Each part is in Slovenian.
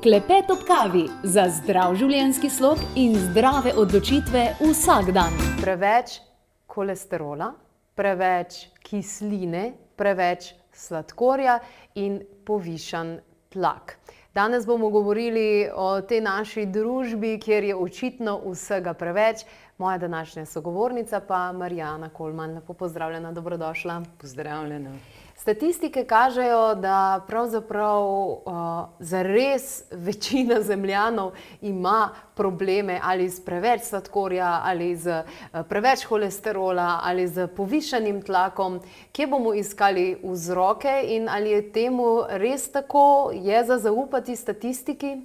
Klepet ob kavi za zdrav življenjski slog in zdrave odločitve vsak dan. Preveč kolesterola, preveč kisline, preveč sladkorja in povišan tlak. Danes bomo govorili o tej naši družbi, kjer je očitno vsega preveč. Moja današnja sogovornica pa Marijana Kolman. Lepo pozdravljena, dobrodošla. Pozdravljena. Statistike kažejo, da pravzaprav zares večina zemljanov ima probleme ali z preveč sladkorja, ali z preveč holesterola, ali z povišanim tlakom. Kje bomo iskali vzroke in ali je temu res tako? Je za zaupati statistiki?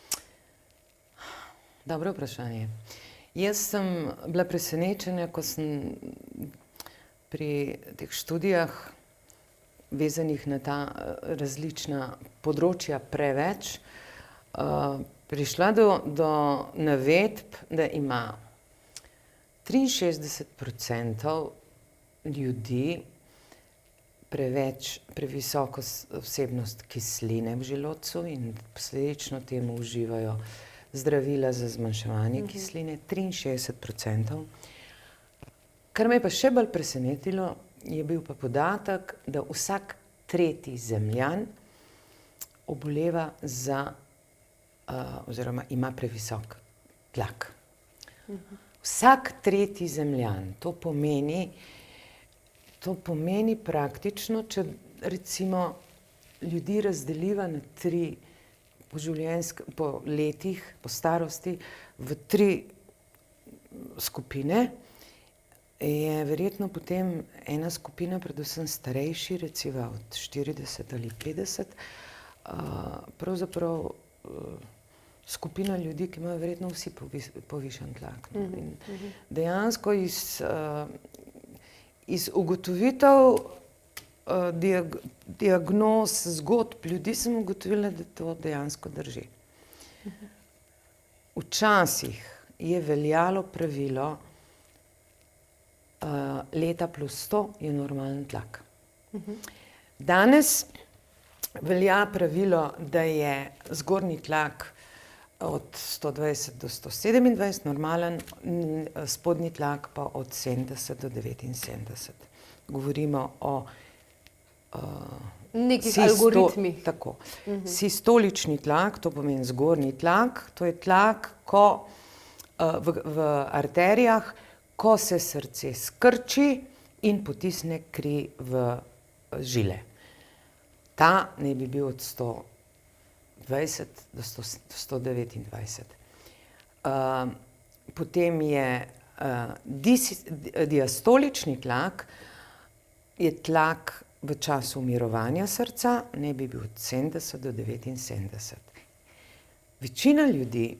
Dobro vprašanje. Jaz sem bila presenečena, ko sem pri teh študijah vezanih na ta različna področja preveč, prišla do navedb, da ima 63% ljudi previsoko vsebnost kisline v želodcu in posledično temu uživajo zdravila za zmanjševanje kisline, 63%. Kar me je pa še bolj presenetilo, je bil pa podatek, da vsak tretji Zemljan oboleva oziroma ima previsok tlak. Vsak tretji Zemljan. To pomeni praktično, če recimo ljudi razdeliva na tri po letih, po starosti, v tri skupine, je verjetno potem ena skupina, predvsem starejši, recimo od 40 ali 50, pravzaprav skupina ljudi, ki imajo verjetno vsi povišan tlak. In dejansko iz ugotovitev diagnoz, zgodb ljudi sem ugotovila, da to dejansko drži. Včasih je veljalo pravilo, leta plus 100 je normalen tlak. Danes velja pravilo, da je zgornji tlak od 120 do 127 normalen, spodnji tlak pa od 70 do 79. Govorimo o nekih algoritmih. Tako. Sistolični tlak, to pomeni zgornji tlak, to je tlak, ko v arterijah, ko se srce skrči in potisne kri v žile. Ta naj bi bil od 120 do 129. Potem je diastolični tlak, je tlak v času mirovanja srca, naj bi bil od 70 do 79. Večina ljudi,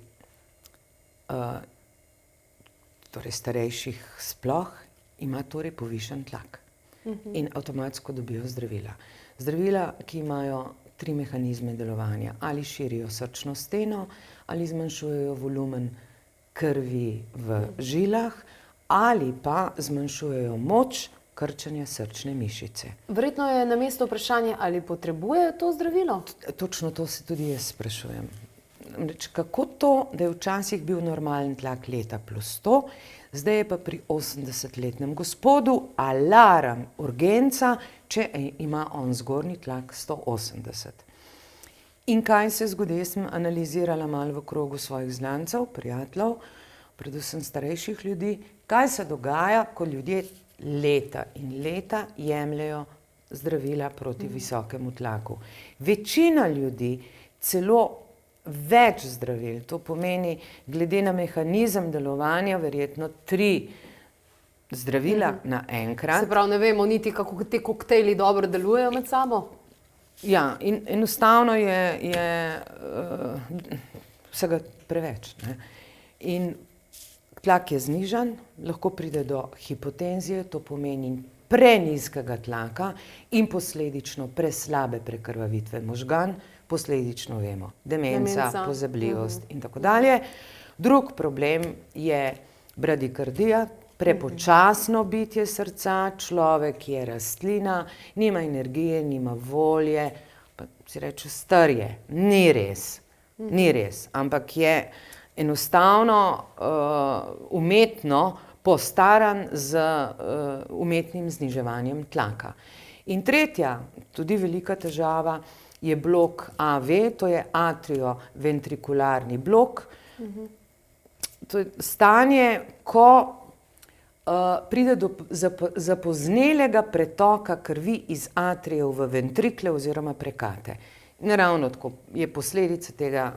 torej starejših sploh, ima torej povišan tlak in avtomatsko dobijo zdravila. Zdravila, ki imajo tri mehanizme delovanja, ali širijo srčno steno, ali zmanjšujejo volumen krvi v žilah, ali pa zmanjšujejo moč krčenja srčne mišice. Verjetno je na mestu vprašanje, ali potrebujejo to zdravilo? Točno to se tudi jaz sprašujem. Kako to, da je včasih bil normalen tlak leta plus 100, zdaj je pa pri 80-letnem gospodu alarm, urgenca, če ima on zgornji tlak 180. In kaj se zgodi? Jaz sem analizirala malo v krogu svojih znancev, prijateljev, predvsem starejših ljudi, kaj se dogaja, ko ljudje leta in leta jemljejo zdravila proti visokemu tlaku. Večina ljudi celo več zdravil, to pomeni, glede na mehanizem delovanja, verjetno 3 zdravila naenkrat. Se pravi, ne vemo niti, kako te koktejli dobro delujejo med sabo? Ja, in enostavno je vsega preveč. In tlak je znižan, lahko pride do hipotenzije, to pomeni prenizkega tlaka in posledično preslabe prekrvavitve možgan, posledično vemo, demenca, pozabljivost in tako dalje. Drug problem je bradikardija, prepočasno bitje srca, človek je rastlina, nima energije, nima volje, pa si reče, star je, ni res. Ni res, ampak je enostavno umetno postaran z umetnim zniževanjem tlaka. In tretja, tudi velika težava, je blok AV, to je atrioventrikularni blok. To je stanje, ko pride do zapoznelega pretoka krvi iz atrijev v ventrikle oziroma prekate. Naravno tako je posledica tega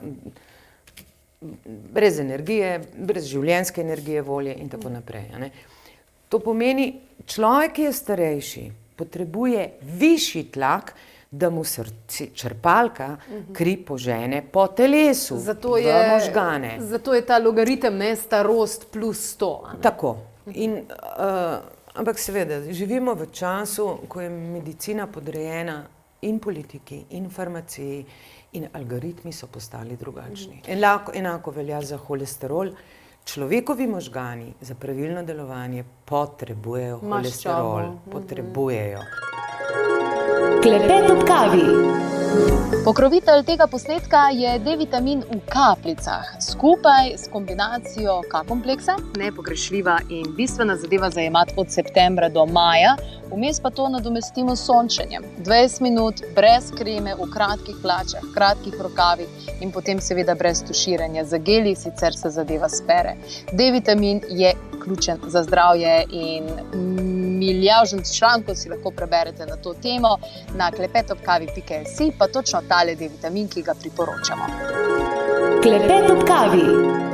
brez energije, brez življenjske energije, volje in tako naprej. Ne? To pomeni, človek, ki je starejši, potrebuje višji tlak, da mu črpalka kri požene po telesu, v možgane. Zato je ta logaritem, ne, starost plus 100. Tako. Ampak seveda, živimo v času, ko je medicina podrejena in politiki, in farmaciji, in algoritmi so postali drugačni. Enako velja za holesterol. Človekovi možgani za pravilno delovanje potrebujejo holesterol. Potrebujejo. Klepet ob kavi. Pokrovitelj tega posnetka je D-vitamin v kapljicah, skupaj s kombinacijo K-kompleksa, nepogrešljiva in bistvena zadeva za jemati od septembra do maja, vmes pa to nadomestimo s sončenjem. 20 minut brez kreme, v kratkih hlačah, kratkih rokavih in potem seveda brez tuširanja za geli, sicer se zadeva spere. D-vitamin je ključen za zdravje in milijavžen člankov si lahko preberete na to temo na klepetobkavi.si, pa točno tale D-vitamin, ki ga priporočamo. Klepet ob kavi.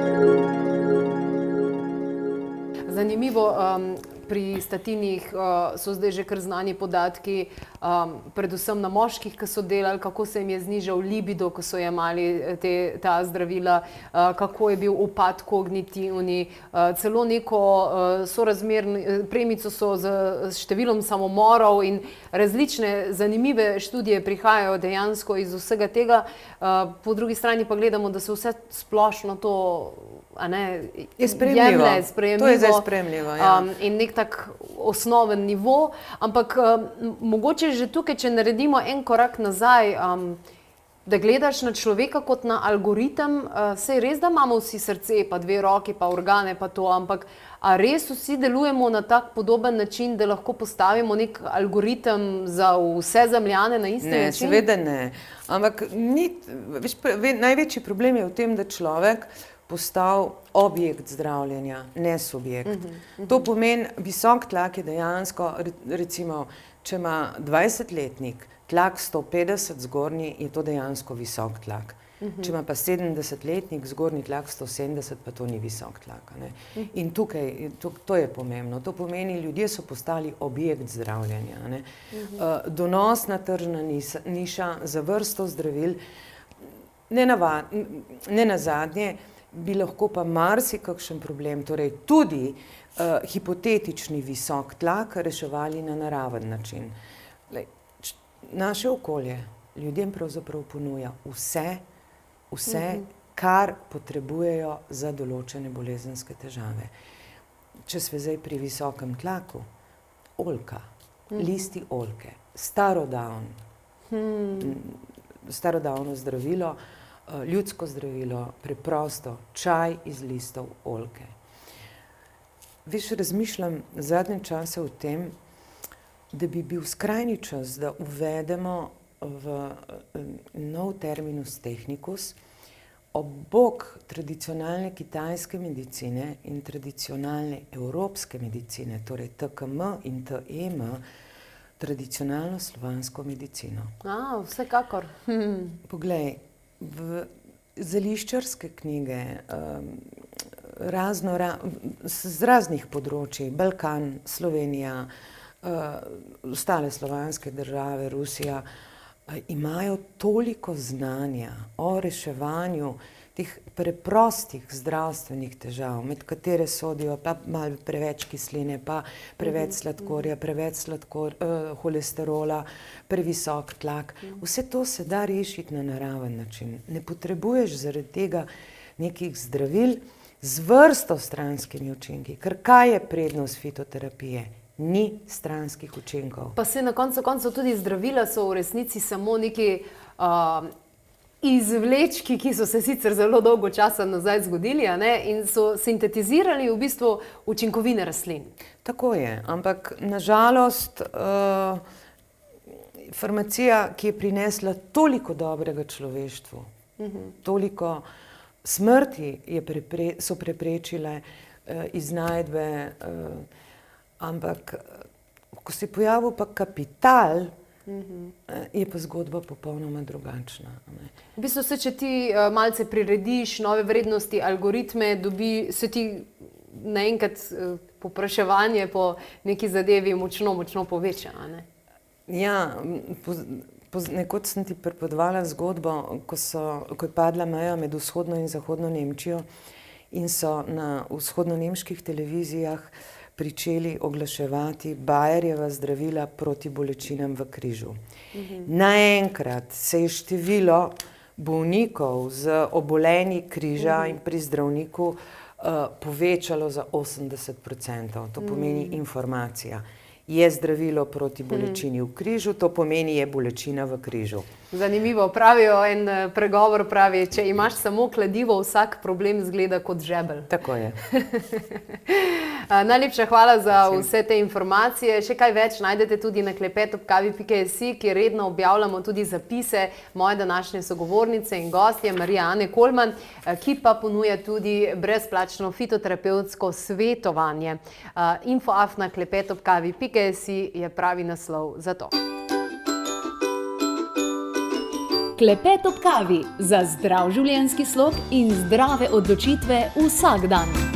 Zanimivo, pri statinih so zdaj že kar znani podatki, predvsem na moških, ki so delali, kako se jim je znižal libido, ko so jemali ta zdravila, kako je bil upad kognitivni, celo neko premico so z številom samomorov in različne zanimive študije prihajajo dejansko iz vsega tega. Po drugi strani pa gledamo, da se vse splošno to je sprejemljivo. To je zdaj sprejemljivo, ja. In nek tak osnoven nivo, ampak mogoče že tukaj, če naredimo en korak nazaj, da gledaš na človeka kot na algoritem, saj res, da imamo vsi srce, pa 2 roki, pa organe, pa to, ampak a res vsi delujemo na tak podoben način, da lahko postavimo nek algoritem za vse Zemljane na isti način? Ne, seveda ne. Ampak največji problem je v tem, da človek postal objekt zdravljenja, ne subjekt. To pomeni, visok tlak je dejansko, recimo, če ima 20-letnik tlak 150 zgornji, je to dejansko visok tlak. Če ima pa 70-letnik zgornji tlak 170, pa to ni visok tlak. In tukaj, to je pomembno. To pomeni, ljudje so postali objekt zdravljenja. Donosna tržna niša za vrsto zdravil, ne nazadnje, bi lahko pa marsikakšen problem, torej tudi hipotetični visok tlak, reševali na naraven način. Naše okolje ljudem pravzaprav ponuja vse, kar potrebujejo za določene bolezenske težave. Če smo zdaj pri visokem tlaku, oljka, listi oljke, starodavno zdravilo, ljudsko zdravilo, preprosto, čaj iz listov oljke. Veš, razmišljam zadnje čase o tem, da bi bil skrajni čas, da uvedemo v nov terminus technicus ob bok tradicionalne kitajske medicine in tradicionalne evropske medicine, torej TKM in TEM, tradicionalno slovansko medicino. Vsekakor. Poglej, zeliščarske knjige z raznih področij, Balkan, Slovenija, ostale slovanske države, Rusija, imajo toliko znanja o reševanju teh preprostih zdravstvenih težav, med katere sodijo pa malo preveč kisline, pa preveč sladkorja, preveč holesterola, previsok tlak. Vse to se da rešiti na naraven način. Ne potrebuješ zaradi tega nekih zdravil z vrsto stranskimi učinki. Ker kaj je prednost fitoterapije? Ni stranskih učinkov. Pa se na koncu koncev tudi zdravila so v resnici samo neki izvlečki, ki so se sicer zelo dolgo časa nazaj zgodili, a ne, in so sintetizirali v bistvu učinkovine rastlin. Tako je, ampak nažalost farmacija, ki je prinesla toliko dobrega človeštvu, toliko smrti so preprečile iznajdbe, ampak ko se je pojavil pa kapital, je pa zgodba popolnoma drugačna. V bistvu se, če ti malce prirediš nove vrednosti, algoritme, se ti naenkrat povpraševanje po neki zadevi močno poveča, a ne? Ja, nekoč sem ti pripovedovala zgodbo, ko je padla meja med vzhodno in zahodno Nemčijo in so na vzhodnonemških televizijah pričeli oglaševati Bayerjeva zdravila proti bolečinam v križu. Naenkrat se je število bolnikov z obolenji križa in pri zdravniku povečalo za 80%. To pomeni informacija. Je zdravilo proti bolečini v križu, to pomeni, je bolečina v križu. Zanimivo, pravijo en pregovor, pravi, če imaš samo kladivo, vsak problem izgleda kot žebelj. Tako je. Najlepša hvala za vse te informacije. Še kaj več najdete tudi na klepetobkavi.si, kjer redno objavljamo tudi zapise moje današnje sogovornice in gostje, Marija Ane Kolman, ki pa ponuja tudi brezplačno fitoterapevtsko svetovanje. info@klepetobkavi.si je pravi naslov za to. Klepet ob kavi za zdrav življenjski slog in zdrave odločitve vsak dan.